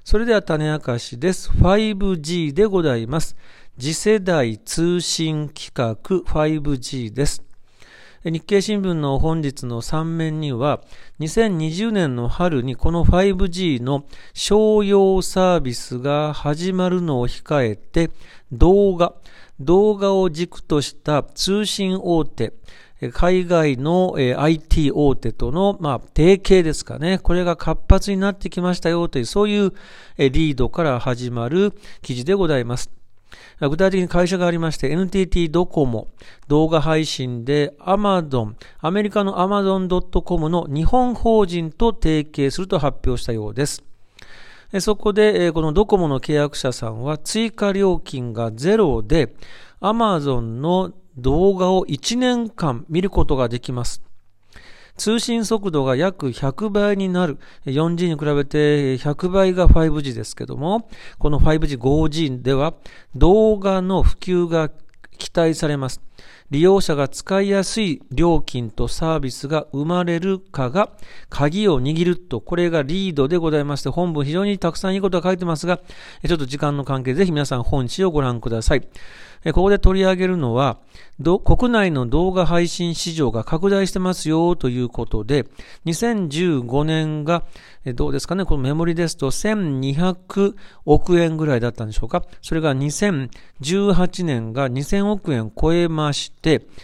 それでは種明かしです。5G でございます。次世代通信規格 5G です。日経新聞の本日の3面には、2020年の春にこの 5G の商用サービスが始まるのを控えて、動画を軸とした通信大手、海外の IT 大手との提携ですかね。これが活発になってきましたよという、そういうリードから始まる記事でございます。具体的に会社がありまして、NTT ドコモ、動画配信で Amazon、アメリカの Amazon.com の日本法人と提携すると発表したようです。そこで、このドコモの契約者さんは追加料金がゼロで、Amazon の動画を1年間見ることができます。通信速度が約100倍になる。4G に比べて100倍が 5G ですけども、この 5G、5G では動画の普及が期待されます。利用者が使いやすい料金とサービスが生まれるかが鍵を握ると、これがリードでございまして、本文非常にたくさんいいことが書いてますが、ちょっと時間の関係でぜひ皆さん本誌をご覧ください。ここで取り上げるのは、国内の動画配信市場が拡大してますよということで、2015年が、どうですかね、このメモリですと1200億円ぐらいだったんでしょうか。それが2018年が2000億円超えまして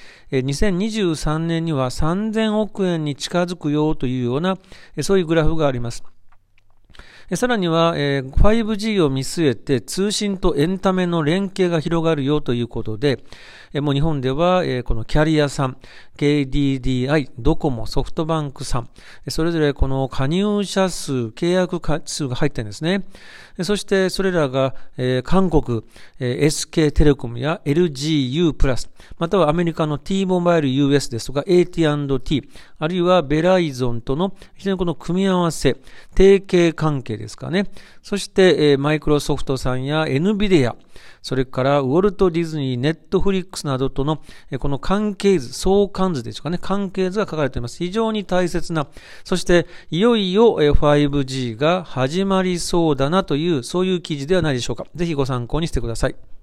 、2023年には3000億円に近づくよというような、そういうグラフがあります。さらには 5G を見据えて通信とエンタメの連携が広がるよということで、もう日本ではこのキャリアさん、KDDI、ドコモ、ソフトバンクさん、それぞれこの加入者数、契約数が入ってるんですね。そしてそれらが韓国 SK テレコムや LGU プラス、またはアメリカの T モバイル US ですとか AT&T、あるいはベライゾンとの非常にこの組み合わせ、提携関係ですかね。そしてマイクロソフトさんや NVIDIA、それからウォルト・ディズニー、ネットフリックスなどとのこの関係図、相関図でしょうかね、関係図が書かれています。非常に大切な、そしていよいよ 5G が始まりそうだなという、そういう記事ではないでしょうか。ぜひご参考にしてください。